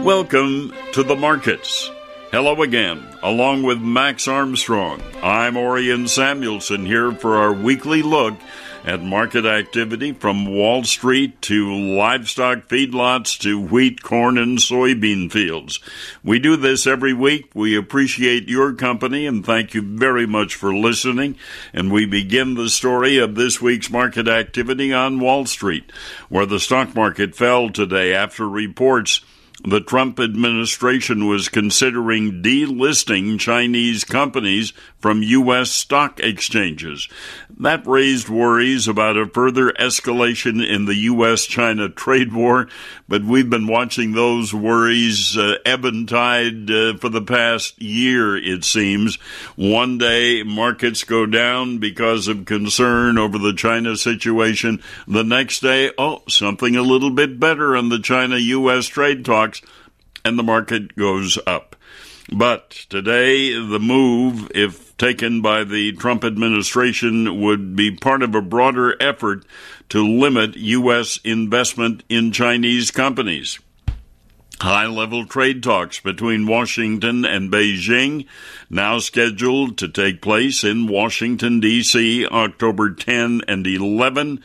Welcome to the markets. Hello again. Along with Max Armstrong, I'm Orion Samuelson here for our weekly look at market activity from Wall Street to livestock feedlots to wheat, corn, and soybean fields. We do this every week. We appreciate your company and thank you very much for listening. And we begin the story of this week's market activity on Wall Street, where the stock market fell today after reports the Trump administration was considering delisting Chinese companies from U.S. stock exchanges. That raised worries about a further escalation in the U.S.-China trade war, but we've been watching those worries ebb and tide for the past year, it seems. One day, markets go down because of concern over the China situation. The next day, something a little bit better in the China-U.S. trade talks, and the market goes up. But today, the move, if taken by the Trump administration, would be part of a broader effort to limit U.S. investment in Chinese companies. High-level trade talks between Washington and Beijing now scheduled to take place in Washington, D.C., October 10 and 11,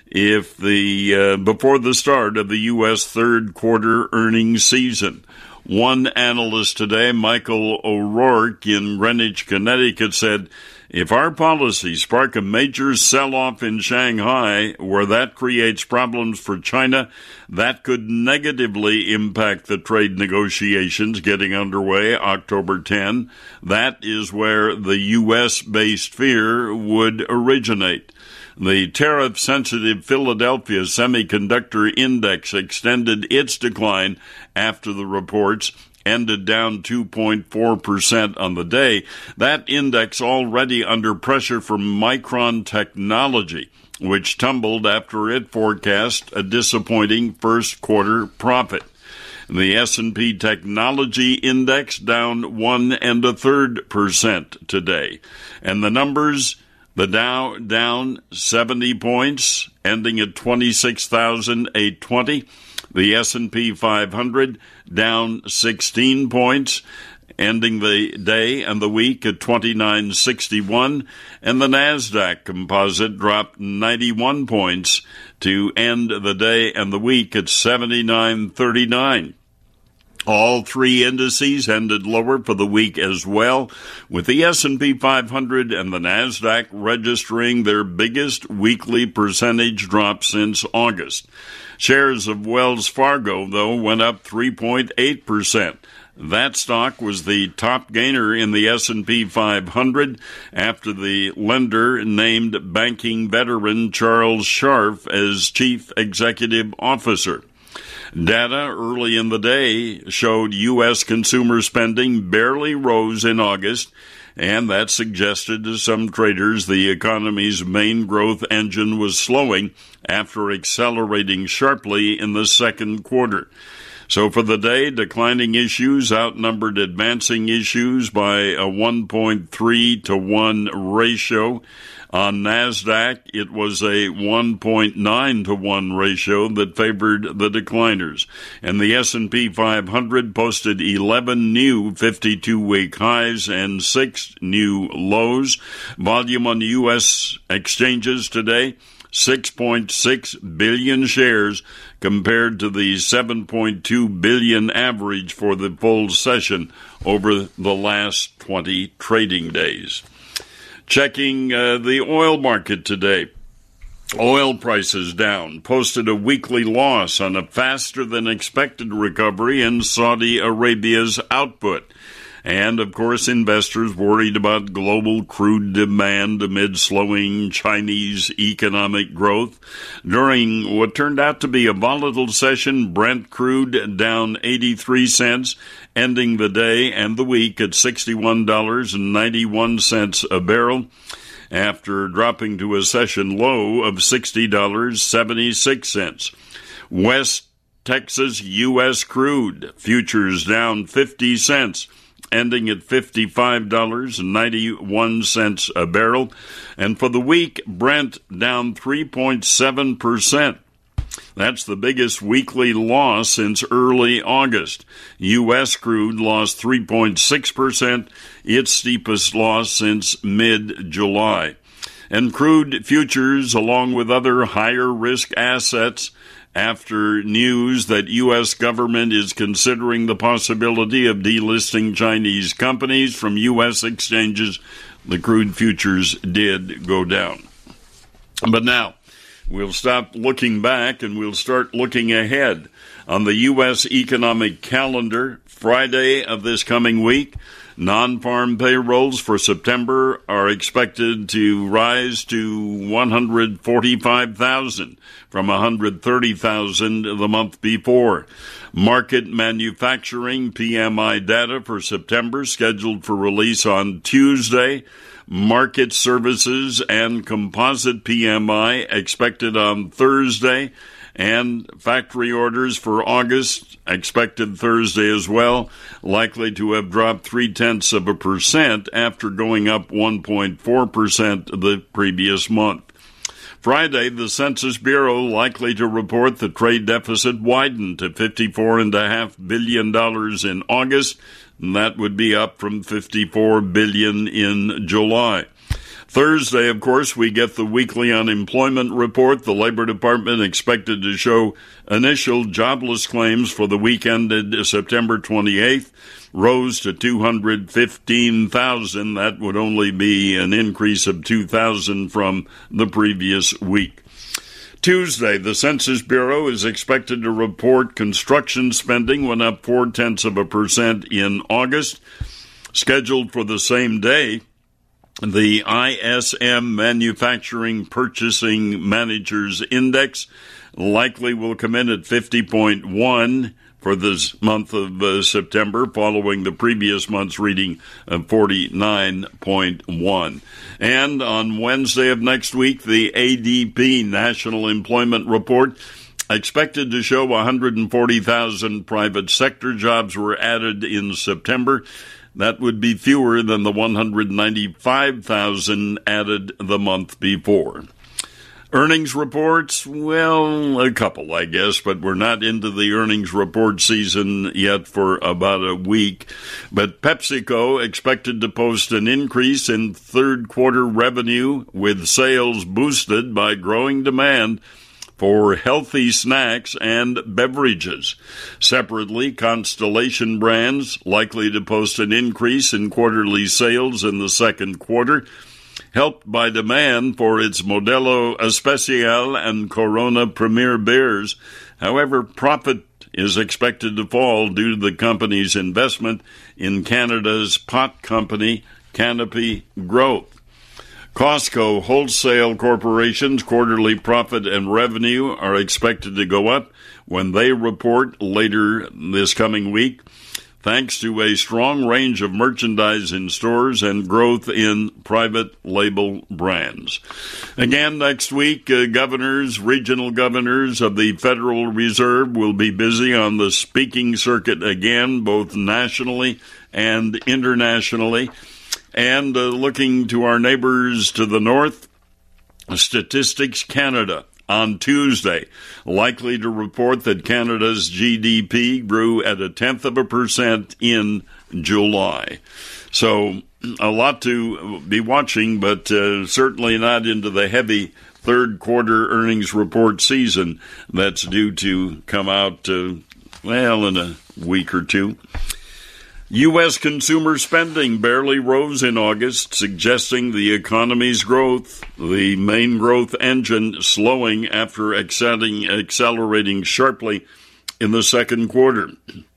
before the start of the U.S. third quarter earnings season. One analyst today, Michael O'Rourke in Greenwich, Connecticut, said, if our policies spark a major sell-off in Shanghai, where that creates problems for China, that could negatively impact the trade negotiations getting underway October 10. That is where the U.S.-based fear would originate. The tariff-sensitive Philadelphia Semiconductor Index extended its decline after the reports ended down 2.4% on the day. That index already under pressure from Micron Technology, which tumbled after it forecast a disappointing first quarter profit. The S&P Technology Index down 1 1/3% today. And the numbers: the Dow down 70 points, ending at 26,820. The S&P 500 down 16 points, ending the day and the week at 2961. And the NASDAQ Composite dropped 91 points to end the day and the week at 7939. All three indices ended lower for the week as well, with the S&P 500 and the NASDAQ registering their biggest weekly percentage drop since August. Shares of Wells Fargo, though, went up 3.8%. That stock was the top gainer in the S&P 500 after the lender named banking veteran Charles Scharf as chief executive officer. Data early in the day showed U.S. consumer spending barely rose in August, and that suggested to some traders the economy's main growth engine was slowing after accelerating sharply in the second quarter. So for the day, declining issues outnumbered advancing issues by a 1.3 to 1 ratio. On NASDAQ, it was a 1.9 to 1 ratio that favored the decliners. And the S&P 500 posted 11 new 52-week highs and 6 new lows. Volume on U.S. exchanges today, 6.6 billion shares compared to the 7.2 billion average for the full session over the last 20 trading days. Checking the oil market today. Oil prices down, posted a weekly loss on a faster-than-expected recovery in Saudi Arabia's output. And, of course, investors worried about global crude demand amid slowing Chinese economic growth. During what turned out to be a volatile session, Brent crude down 83 cents, ending the day and the week at $61.91 a barrel, after dropping to a session low of $60.76. West Texas U.S. crude futures down 50 cents, ending at $55.91 a barrel. And for the week, Brent down 3.7%. That's the biggest weekly loss since early August. U.S. crude lost 3.6%, its steepest loss since mid-July. And crude futures, along with other higher-risk assets, after news that U.S. government is considering the possibility of delisting Chinese companies from U.S. exchanges, the crude futures did go down. But now, we'll stop looking back and we'll start looking ahead. On the U.S. economic calendar, Friday of this coming week, non-farm payrolls for September are expected to rise to 145,000 from 130,000 the month before. Market manufacturing PMI data for September scheduled for release on Tuesday. Market services and composite PMI expected on Thursday. And factory orders for August expected Thursday as well, likely to have dropped 0.3% after going up 1.4% the previous month. Friday, the Census Bureau likely to report the trade deficit widened to $54.5 billion in August, and that would be up from $54 billion in July. Thursday, of course, we get the weekly unemployment report. The Labor Department expected to show initial jobless claims for the week ended September 28th rose to 215,000. That would only be an increase of 2,000 from the previous week. Tuesday, the Census Bureau is expected to report construction spending went up 0.4% in August. Scheduled for the same day, the ISM Manufacturing Purchasing Managers Index likely will come in at 50.1 for this month of September, following the previous month's reading of 49.1. And on Wednesday of next week, the ADP National Employment Report expected to show 140,000 private sector jobs were added in September. That would be fewer than the 195,000 added the month before. Earnings reports, well, a couple, I guess, but we're not into the earnings report season yet for about a week. But PepsiCo expected to post an increase in third quarter revenue, with sales boosted by growing demand for healthy snacks and beverages. Separately, Constellation Brands likely to post an increase in quarterly sales in the second quarter, helped by demand for its Modelo Especial and Corona Premier beers. However, profit is expected to fall due to the company's investment in Canada's pot company, Canopy Growth. Costco Wholesale Corporation's quarterly profit and revenue are expected to go up when they report later this coming week, thanks to a strong range of merchandise in stores and growth in private label brands. Again, next week, regional governors of the Federal Reserve will be busy on the speaking circuit again, both nationally and internationally. And looking to our neighbors to the north, Statistics Canada on Tuesday, likely to report that Canada's GDP grew at 0.1% in July. So a lot to be watching, but certainly not into the heavy third quarter earnings report season that's due to come out, in a week or two. U.S. consumer spending barely rose in August, suggesting the economy's growth, the main growth engine, slowing after accelerating sharply in the second quarter.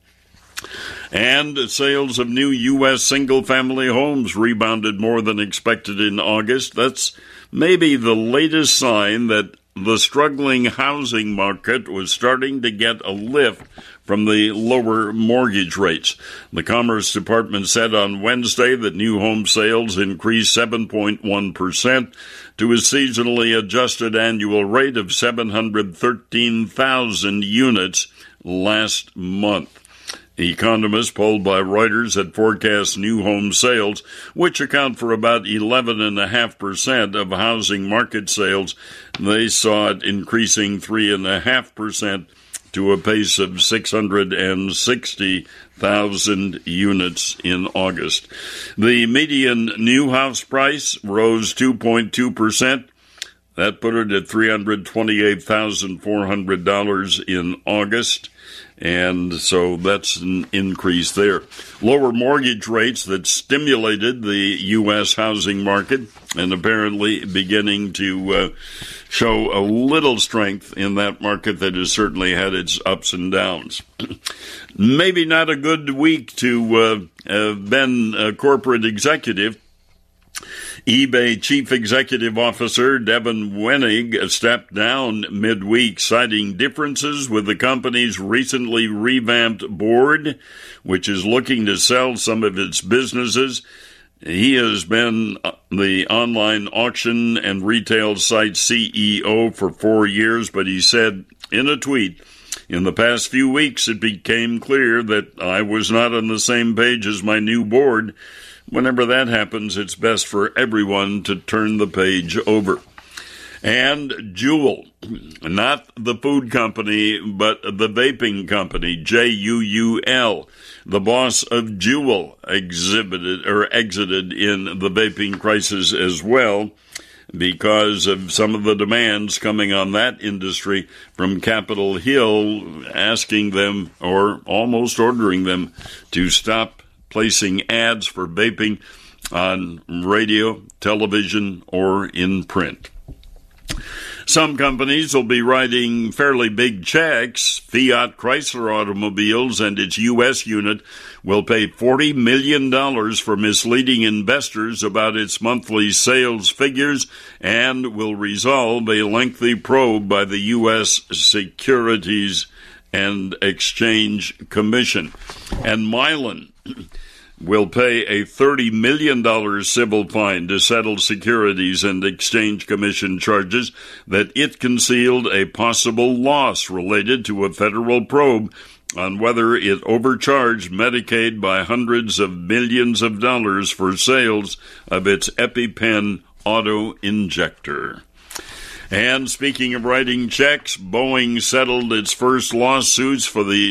And sales of new U.S. single-family homes rebounded more than expected in August. That's maybe the latest sign that the struggling housing market was starting to get a lift from the lower mortgage rates. The Commerce Department said on Wednesday that new home sales increased 7.1% to a seasonally adjusted annual rate of 713,000 units last month. Economists polled by Reuters had forecast new home sales, which account for about 11.5% of housing market sales. They saw it increasing 3.5% to a pace of 660,000 units in August. The median new house price rose 2.2%. That put it at $328,400 in August. And so that's an increase there. Lower mortgage rates that stimulated the U.S. housing market and apparently beginning to show a little strength in that market that has certainly had its ups and downs. Maybe not a good week to have been a corporate executive. eBay Chief Executive Officer Devin Wenig stepped down midweek, citing differences with the company's recently revamped board, which is looking to sell some of its businesses. He has been the online auction and retail site CEO for 4 years, but he said in a tweet, "In the past few weeks, it became clear that I was not on the same page as my new board. Whenever that happens, it's best for everyone to turn the page over." And Juul, not the food company, but the vaping company, Juul. The boss of Juul exited in the vaping crisis as well, because of some of the demands coming on that industry from Capitol Hill, asking them or almost ordering them to stop placing ads for vaping on radio, television, or in print. Some companies will be writing fairly big checks. Fiat Chrysler Automobiles and its U.S. unit will pay $40 million for misleading investors about its monthly sales figures and will resolve a lengthy probe by the U.S. Securities and Exchange Commission. And Mylan will pay a $30 million civil fine to settle Securities and Exchange Commission charges that it concealed a possible loss related to a federal probe on whether it overcharged Medicaid by hundreds of millions of dollars for sales of its EpiPen auto-injector. And speaking of writing checks, Boeing settled its first lawsuits for the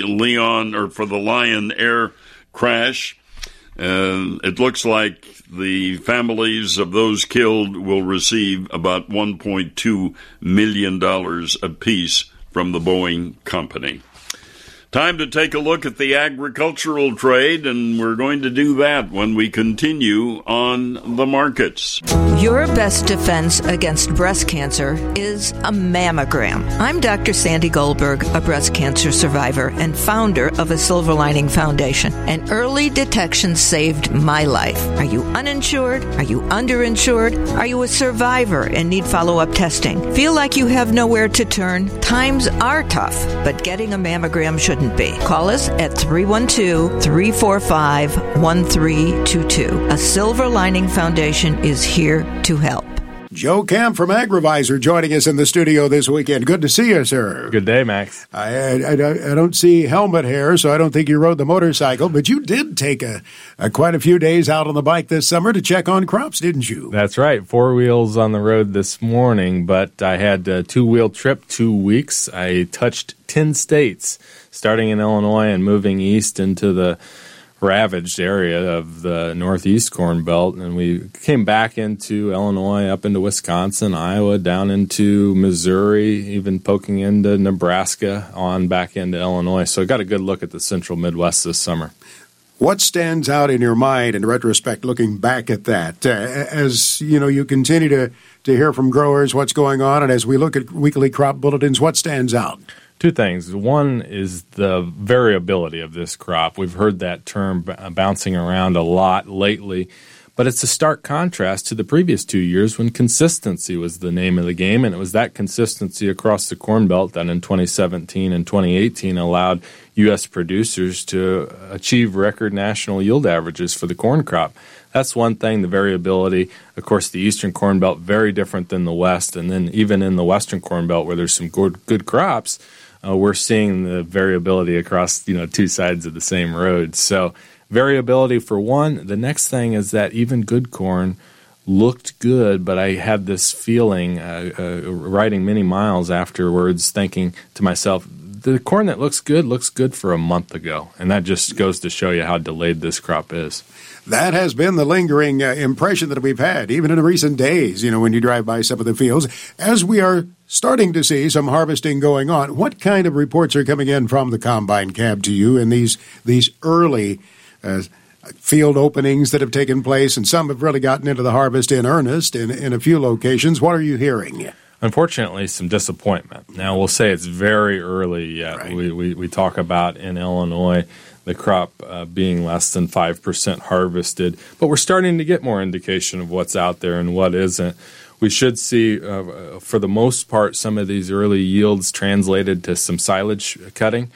Lion Air crash. It looks like the families of those killed will receive about $1.2 million apiece from the Boeing company. Time to take a look at the agricultural trade, and we're going to do that when we continue on the markets. Your best defense against breast cancer is a mammogram. I'm Dr. Sandy Goldberg, a breast cancer survivor and founder of a Silver Lining Foundation. And early detection saved my life. Are you uninsured? Are you underinsured? Are you a survivor and need follow-up testing? Feel like you have nowhere to turn? Times are tough, but getting a mammogram shouldn't be. Call us at 312-345-1322. A Silver Lining Foundation is here to help. Joe Camp from AgriVisor joining us in the studio this weekend. Good to see you, sir. Good day, Max. I don't see helmet hair, so I don't think you rode the motorcycle, but you did take quite a few days out on the bike this summer to check on crops, didn't you? That's right. 4 wheels on the road this morning, but I had a 2-wheel trip, 2 weeks. I touched 10 states, starting in Illinois and moving east into the ravaged area of the Northeast Corn Belt, and we came back into Illinois, up into Wisconsin, Iowa, down into Missouri, even poking into Nebraska, on back into Illinois. So I got a good look at the central Midwest this summer. What stands out in your mind in retrospect, looking back at that, as you continue to hear from growers what's going on, and as we look at weekly crop bulletins, what stands out? Two things. One is the variability of this crop. We've heard that term bouncing around a lot lately, but it's a stark contrast to the previous 2 years when consistency was the name of the game, and it was that consistency across the Corn Belt that in 2017 and 2018 allowed U.S. producers to achieve record national yield averages for the corn crop. That's one thing, the variability. Of course, the Eastern Corn Belt, very different than the West, and then even in the Western Corn Belt where there's some good crops, we're seeing the variability across two sides of the same road. So variability for one. The next thing is that even good corn looked good, but I had this feeling riding many miles afterwards thinking to myself, the corn that looks good for a month ago. And that just goes to show you how delayed this crop is. That has been the lingering impression that we've had, even in recent days, when you drive by some of the fields. As we are starting to see some harvesting going on, what kind of reports are coming in from the combine cab to you in these early field openings that have taken place, and some have really gotten into the harvest in earnest in a few locations? What are you hearing? Unfortunately, some disappointment. Now, we'll say it's very early yet. Right. We talk about in Illinois the crop being less than 5% harvested, but we're starting to get more indication of what's out there and what isn't. We should see, for the most part, some of these early yields translated to some silage cutting.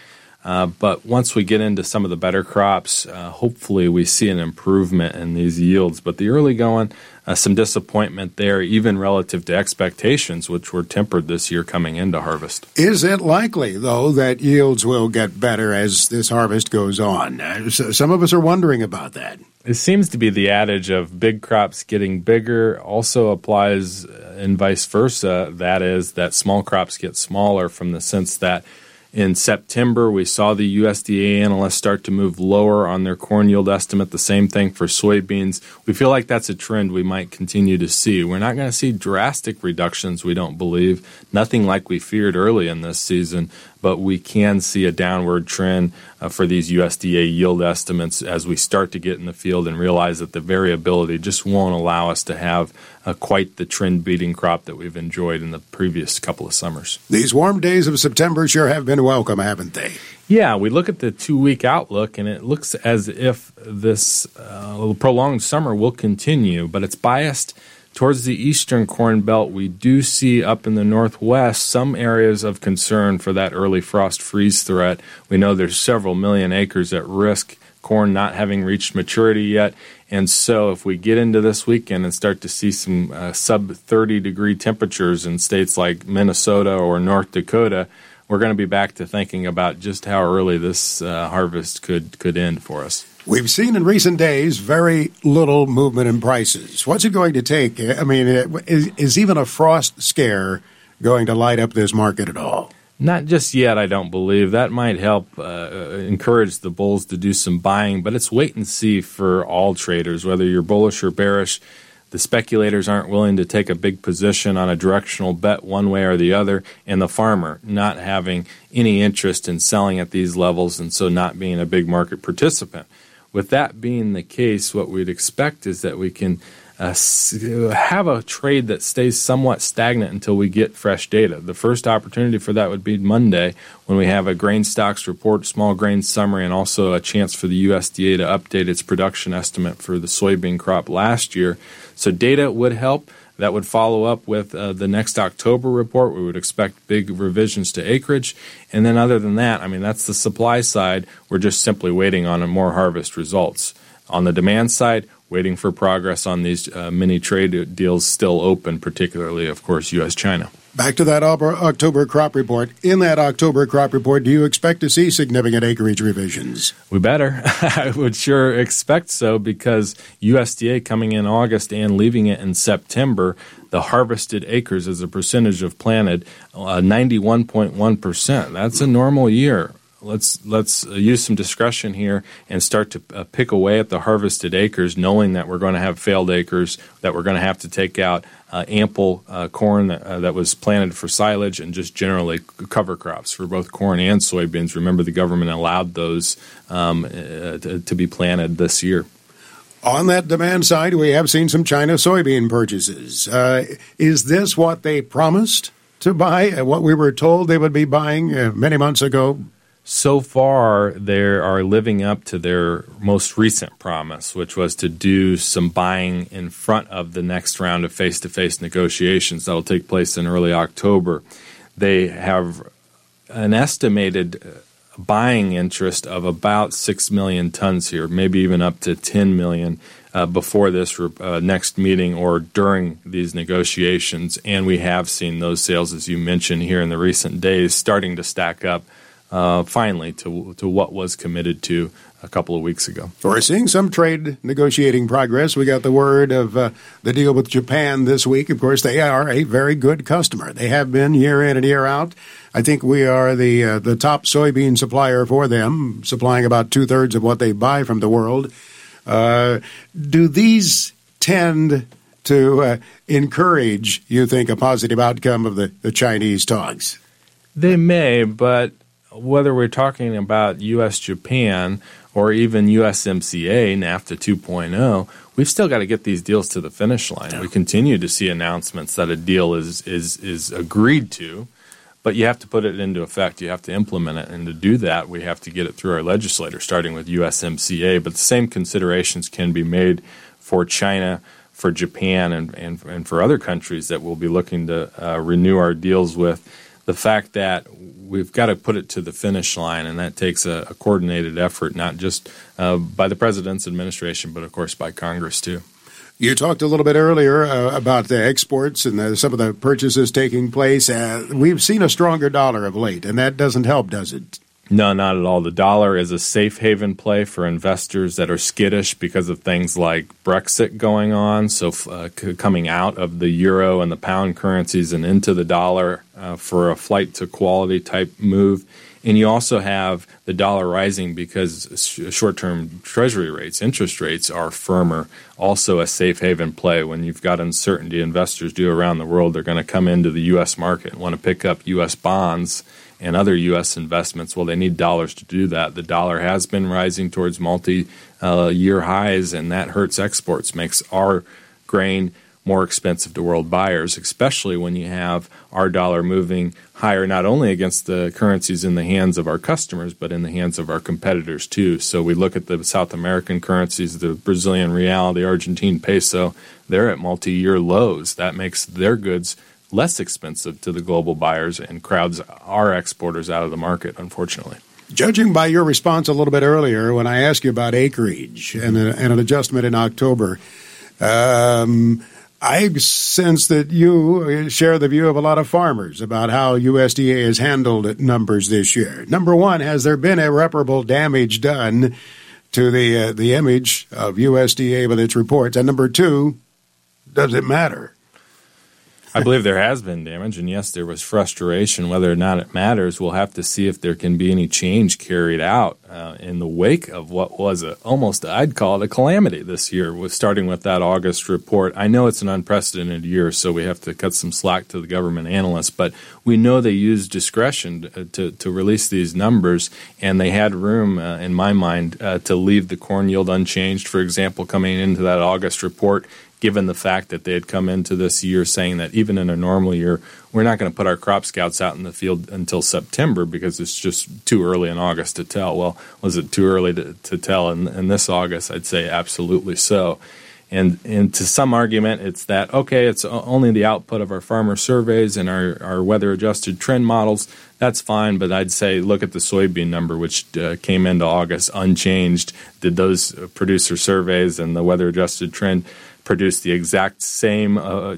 But once we get into some of the better crops, hopefully we see an improvement in these yields. But the early going, some disappointment there, even relative to expectations, which were tempered this year coming into harvest. Is it likely, though, that yields will get better as this harvest goes on? Some of us are wondering about that. It seems to be the adage of big crops getting bigger also applies and vice versa. That is, that small crops get smaller, from the sense that in September, we saw the USDA analysts start to move lower on their corn yield estimate. The same thing for soybeans. We feel like that's a trend we might continue to see. We're not going to see drastic reductions, we don't believe. Nothing like we feared early in this season, but we can see a downward trend for these USDA yield estimates as we start to get in the field and realize that the variability just won't allow us to have quite the trend-beating crop that we've enjoyed in the previous couple of summers. These warm days of September sure have been welcome, haven't they? Yeah, we look at the 2-week outlook, and it looks as if this prolonged summer will continue, but it's biased towards the eastern corn belt. We do see up in the northwest some areas of concern for that early frost freeze threat. We know there's several million acres at risk, corn not having reached maturity yet. And so if we get into this weekend and start to see some sub-30-degree temperatures in states like Minnesota or North Dakota, we're going to be back to thinking about just how early this harvest could end for us. We've seen in recent days very little movement in prices. What's it going to take? I mean, is even a frost scare going to light up this market at all? Not just yet, I don't believe. That might help encourage the bulls to do some buying, but it's wait and see for all traders, whether you're bullish or bearish. The speculators aren't willing to take a big position on a directional bet one way or the other, and the farmer not having any interest in selling at these levels, and so not being a big market participant. With that being the case, what we'd expect is that we can have a trade that stays somewhat stagnant until we get fresh data. The first opportunity for that would be Monday, when we have a grain stocks report, small grain summary, and also a chance for the USDA to update its production estimate for the soybean crop last year. So data would help. That would follow up with the next October report. We would expect big revisions to acreage. And then other than that, I mean, that's the supply side. We're just simply waiting on more harvest results. On the demand side, waiting for progress on these mini trade deals still open, particularly, of course, U.S.-China. Back to that October crop report. In that October crop report, do you expect to see significant acreage revisions? We better. I would sure expect so, because USDA coming in August and leaving it in September, the harvested acres as a percentage of planted, 91.1%. That's a normal year. Let's use some discretion here and start to pick away at the harvested acres, knowing that we're going to have failed acres, that we're going to have to take out ample corn that was planted for silage, and just generally cover crops for both corn and soybeans. Remember, the government allowed those to be planted this year. On that demand side, we have seen some China soybean purchases. Is this what they promised to buy, what we were told they would be buying many months ago? So far, they are living up to their most recent promise, which was to do some buying in front of the next round of face-to-face negotiations that will take place in early October. They have an estimated buying interest of about 6 million tons here, maybe even up to 10 million. before this next meeting or during these negotiations. And we have seen those sales, as you mentioned here in the recent days, starting to stack up finally to what was committed to a couple of weeks ago. We're seeing some trade negotiating progress. We got the word of the deal with Japan this week. Of course, they are a very good customer. They have been year in and year out. I think we are the top soybean supplier for them, supplying about 2/3 of what they buy from the world. Do these tend to encourage, you think, a positive outcome of the Chinese talks? They may, but whether we're talking about U.S.-Japan or even USMCA, NAFTA 2.0, we've still got to get these deals to the finish line. Yeah. We continue to see announcements that a deal is agreed to, but you have to put it into effect. You have to implement it, and to do that, we have to get it through our legislators, starting with USMCA. But the same considerations can be made for China, for Japan, and for other countries that we'll be looking to renew our deals with. The fact that we've got to put it to the finish line, and that takes a coordinated effort, not just by the President's administration, but, of course, by Congress, too. You talked a little bit earlier about the exports and some of the purchases taking place. We've seen a stronger dollar of late, and that doesn't help, does it? No, not at all. The dollar is a safe haven play for investors that are skittish because of things like Brexit going on, so coming out of the euro and the pound currencies and into the dollar for a flight to quality type move. And you also have the dollar rising because short-term treasury rates, interest rates are firmer, also a safe haven play. When you've got uncertainty investors do around the world, they're going to come into the U.S. market and want to pick up U.S. bonds and other U.S. investments. Well, they need dollars to do that. The dollar has been rising towards multi-year highs, and that hurts exports, makes our grain more expensive to world buyers, especially when you have our dollar moving higher, not only against the currencies in the hands of our customers, but in the hands of our competitors too. So we look at the South American currencies, the Brazilian real, the Argentine peso, they're at multi-year lows. That makes their goods less expensive to the global buyers and crowds our exporters out of the market, unfortunately. Judging by your response a little bit earlier when I asked you about acreage and an adjustment in October, I sense that you share the view of a lot of farmers about how USDA has handled numbers this year. Number one, has there been irreparable damage done to the image of USDA with its reports? And number two, does it matter? I believe there has been damage, and yes, there was frustration. Whether or not it matters, we'll have to see if there can be any change carried out in the wake of what was almost, I'd call it a calamity this year, starting with that August report. I know it's an unprecedented year, so we have to cut some slack to the government analysts, but we know they used discretion to release these numbers, and they had room, in my mind, to leave the corn yield unchanged, for example, coming into that August report, given the fact that they had come into this year saying that even in a normal year, we're not going to put our crop scouts out in the field until September because it's just too early in August to tell. Well, was it too early to tell in this August? I'd say absolutely so. And to some argument, it's that, okay, it's only the output of our farmer surveys and our weather-adjusted trend models. That's fine, but I'd say look at the soybean number, which came into August unchanged. Did those producer surveys and the weather-adjusted trend produce the exact same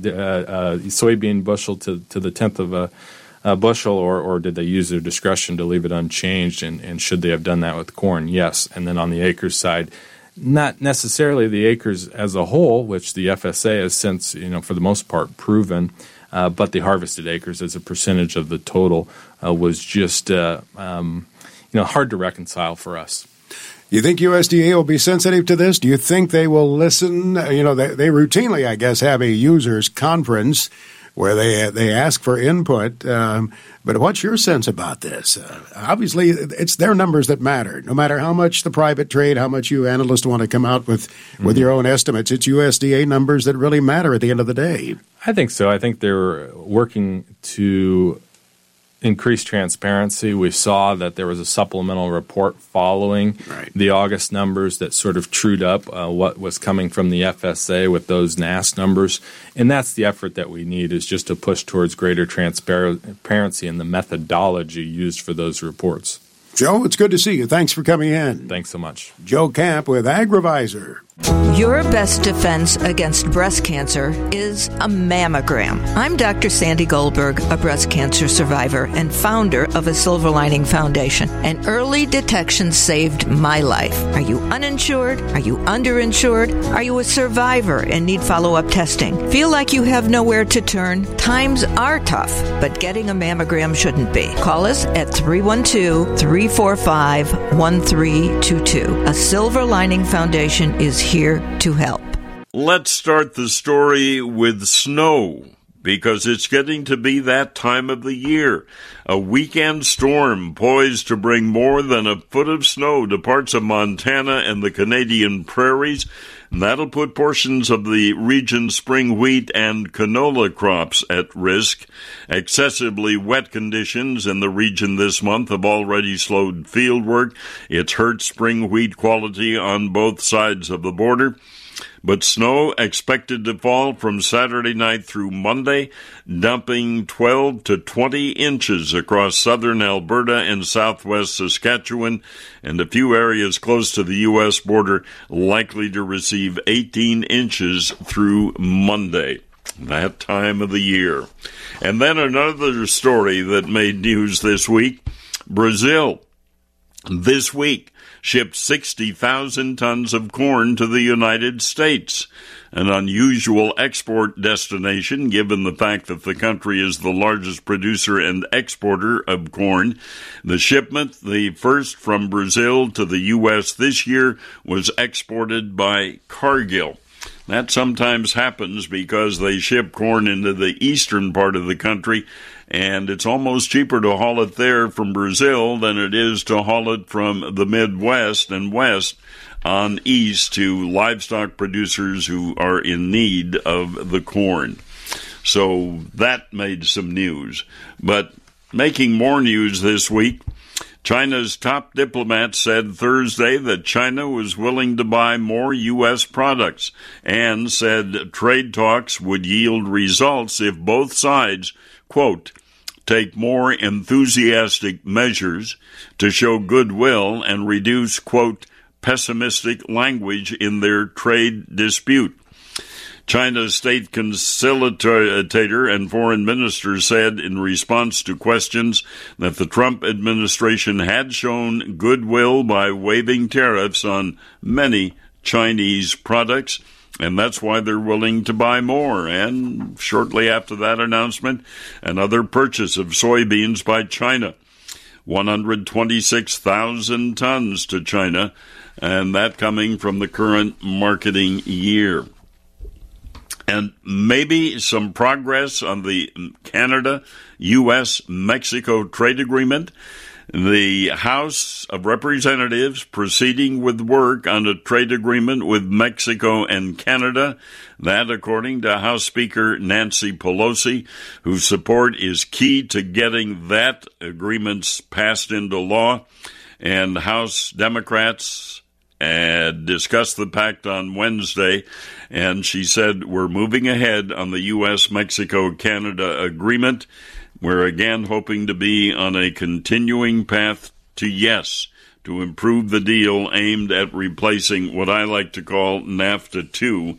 soybean bushel to the tenth of a bushel, or did they use their discretion to leave it unchanged, and should they have done that with corn? Yes. And then on the acres side, not necessarily the acres as a whole, which the FSA has since, for the most part, proven, but the harvested acres as a percentage of the total was just hard to reconcile for us. You think USDA will be sensitive to this? Do you think they will listen? They routinely, I guess, have a users conference where they ask for input. But what's your sense about this? Obviously, it's their numbers that matter. No matter how much the private trade, how much you analysts want to come out with your own estimates, it's USDA numbers that really matter at the end of the day. I think so. I think they're working to increased transparency. We saw that there was a supplemental report following the August numbers that sort of trued up what was coming from the FSA with those NASS numbers. And that's the effort that we need, is just to push towards greater transparency in the methodology used for those reports. Joe, it's good to see you. Thanks for coming in. Thanks so much. Joe Camp with AgriVisor. Your best defense against breast cancer is a mammogram. I'm Dr. Sandy Goldberg, a breast cancer survivor and founder of a Silver Lining Foundation. And early detection saved my life. Are you uninsured? Are you underinsured? Are you a survivor and need follow-up testing? Feel like you have nowhere to turn? Times are tough, but getting a mammogram shouldn't be. Call us at 312-345-1322. A Silver Lining Foundation is here to help. Let's start the story with snow, because it's getting to be that time of the year. A weekend storm poised to bring more than a foot of snow to parts of Montana and the Canadian prairies. And that'll put portions of the region's spring wheat and canola crops at risk. Excessively wet conditions in the region this month have already slowed field work. It's hurt spring wheat quality on both sides of the border. But snow expected to fall from Saturday night through Monday, dumping 12 to 20 inches across southern Alberta and southwest Saskatchewan, and a few areas close to the U.S. border likely to receive 18 inches through Monday. That time of the year. And then another story that made news this week. Brazil, this week, shipped 60,000 tons of corn to the United States, an unusual export destination given the fact that the country is the largest producer and exporter of corn. The shipment, the first from Brazil to the U.S. this year, was exported by Cargill. That sometimes happens because they ship corn into the eastern part of the country, and it's almost cheaper to haul it there from Brazil than it is to haul it from the Midwest and west on east to livestock producers who are in need of the corn. So that made some news. But making more news this week, China's top diplomat said Thursday that China was willing to buy more U.S. products and said trade talks would yield results if both sides, quote, take more enthusiastic measures to show goodwill and reduce, quote, pessimistic language in their trade dispute. China's state conciliator and foreign minister said in response to questions that the Trump administration had shown goodwill by waiving tariffs on many Chinese products, and that's why they're willing to buy more. And shortly after that announcement, another purchase of soybeans by China, 126,000 tons to China, and that coming from the current marketing year. And maybe some progress on the Canada-U.S.-Mexico trade agreement. The House of Representatives proceeding with work on a trade agreement with Mexico and Canada. That, according to House Speaker Nancy Pelosi, whose support is key to getting that agreement passed into law. And House Democrats discussed the pact on Wednesday, and she said, we're moving ahead on the U.S.-Mexico-Canada agreement. We're again hoping to be on a continuing path to yes, to improve the deal aimed at replacing what I like to call NAFTA 2.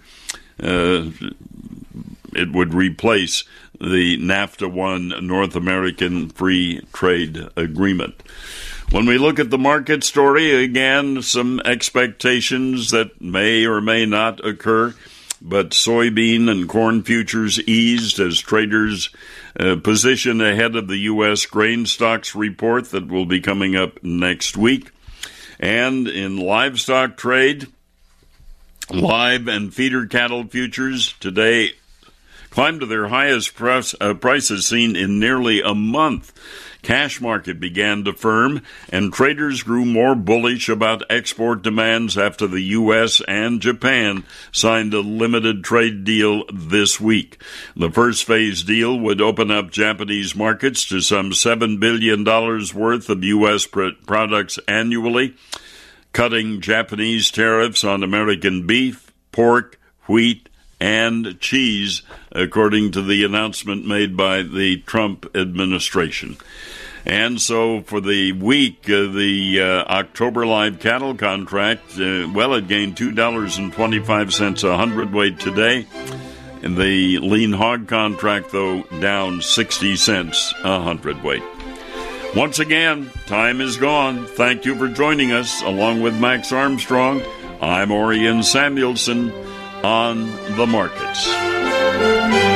It would replace the NAFTA 1 North American Free Trade Agreement. When we look at the market story, again, some expectations that may or may not occur, but soybean and corn futures eased as traders position ahead of the U.S. grain stocks report that will be coming up next week. And in livestock trade, live and feeder cattle futures today climbed to their highest prices seen in nearly a month. Cash market began to firm, and traders grew more bullish about export demands after the U.S. and Japan signed a limited trade deal this week. The first phase deal would open up Japanese markets to some $7 billion worth of U.S. products annually, cutting Japanese tariffs on American beef, pork, wheat, and cheese, according to the announcement made by the Trump administration. And so for the week, the October live cattle contract, it gained $2.25 a hundredweight today. And the lean hog contract, though, down 60 cents a hundredweight. Once again, time is gone. Thank you for joining us. Along with Max Armstrong, I'm Orion Samuelson on the markets.